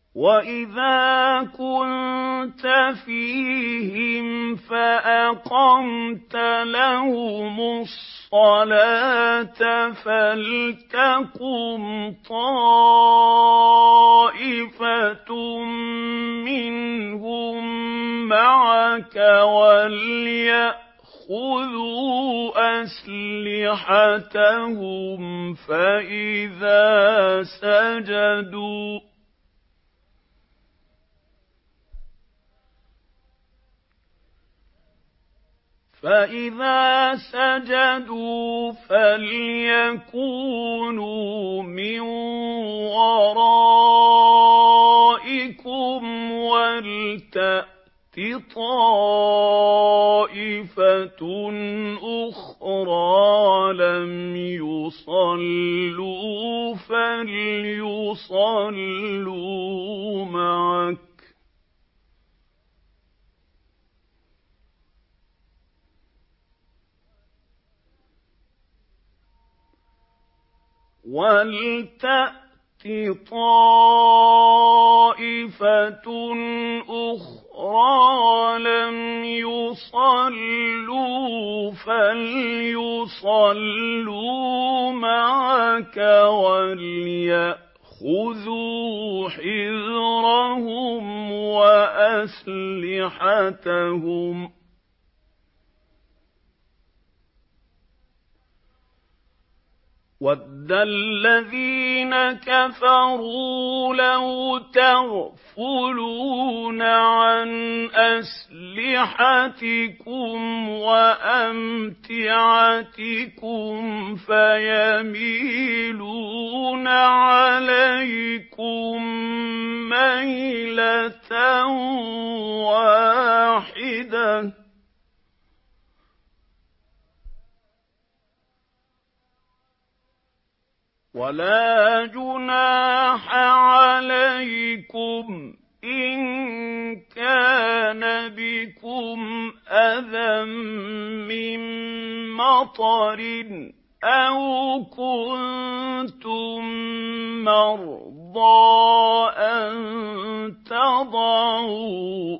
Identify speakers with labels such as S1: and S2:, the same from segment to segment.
S1: وَإِذَا كُنتَ فِيهِمْ فَأَقَمْتَ لَهُمُ الصَّلَاةَ فَلْتَقُمْ طَائِفَةٌ مِّنْهُم مَّعَكَ وَلْيَأْخُذُوا أَسْلِحَتَهُمْ فَإِذَا سَجَدُوا فَلْيَكُونُوا مِن وَرَائِكُمْ وَلْتَأْتِ طَائِفَةٌ أُخْرَىٰ لَمْ يُصَلُّوا فَلْيُصَلُّوا مَعَكَ ۖ وَلْتَأْتِ طَائِفَةٌ أُخْرَىٰ لَمْ يُصَلُّوا فَلْيُصَلُّوا مَعَكَ وَلْيَأْخُذُوا حِذْرَهُمْ وَأَسْلِحَتَهُمْ ۗ وَدَّ الَّذِينَ كَفَرُوا لَوْ تَغْفُلُونَ عَنْ أَسْلِحَتِكُمْ وَأَمْتِعَتِكُمْ فَيَمِيلُونَ عَلَيْكُم مَّيْلَةً وَاحِدَةً ۚ وَلَا جُنَاحَ عَلَيْكُمْ إِن كَانَ بِكُمْ أَذًى مِّن مَّطَرٍ أَوْ كُنتُم مَّرْضَىٰ أَن تَضَعُوا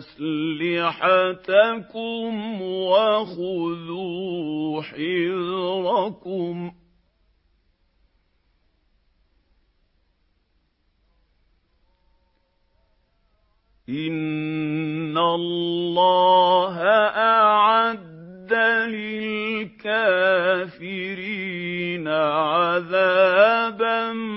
S1: أَسْلِحَتَكُمْ وَخُذُوا حِذْرَكُمْ ۗ إِنَّ اللَّهَ أَعَدَّ لِلْكَافِرِينَ عَذَابًا